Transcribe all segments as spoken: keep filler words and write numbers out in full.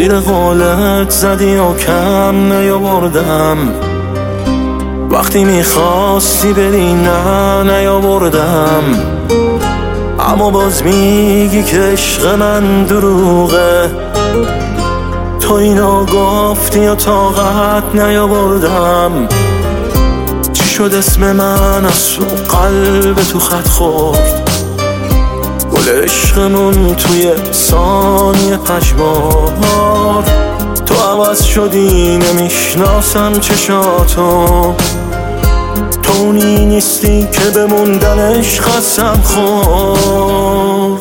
زیر قولت زدی و کم نیاوردم، وقتی میخواستی بری نه نیاوردم. اما باز میگی که عشق من دروغه، تو اینا گفتی و طاقت نیاوردم. چی شد اسم من از تو قلب تو خط خورد، گل عشقمون توی ثانیه پشمار. تو عوض شدی نمیشناسم چشاتو، تو اونی نیستی که بموندنش قسم خورد.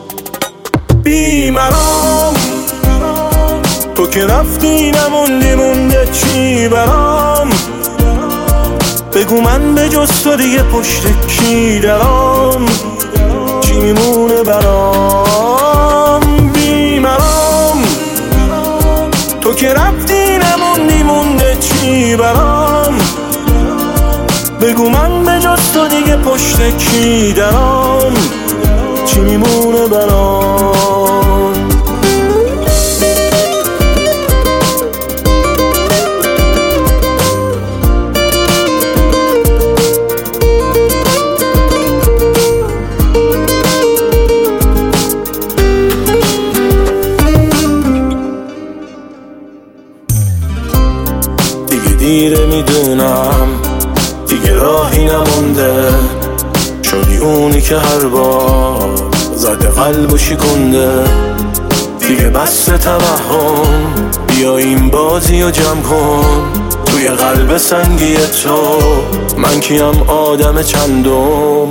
بیمرام تو که رفتی نموندی، مونده چی برام؟ بگو من به جز تو دیگه پشت کی درام؟ چی میمونه برام؟ بیمرام تو که رفتی نموندی، مونده چی برام؟ بگو من به جز تو دیگه پشت کی درام؟ چی میمونه برام؟ دیگه دیره میدونم، دیگه راهی نمونده، شدی اونی که هر بار زده قلب و شکنده. دیگه بس توهم، بیا این بازی و جمع کن. توی قلب سنگی تو من کیم آدم چندم؟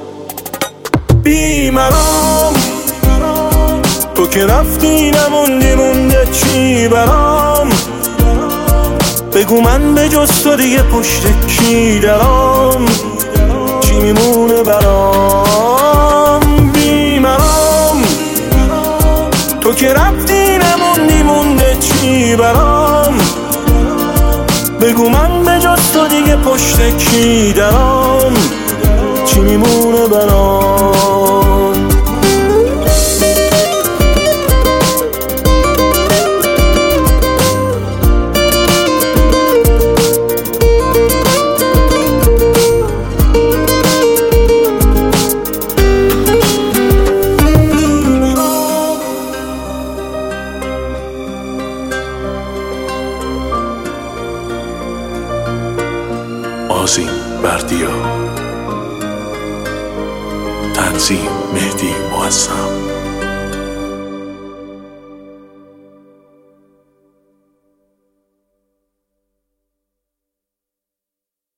بیمرام تو که رفتی نموندی، مونده چی برام؟ بگو من به جز تو دیگه پشت کی درام؟ چی میمونه برام؟ بیمرام تو که رفتی نموندی، مونده چی برام؟ بگو من به جز تو دیگه پشت کی درام؟ چی میمونه برام؟ آذین بردیا، تنظیم مهدی معظم.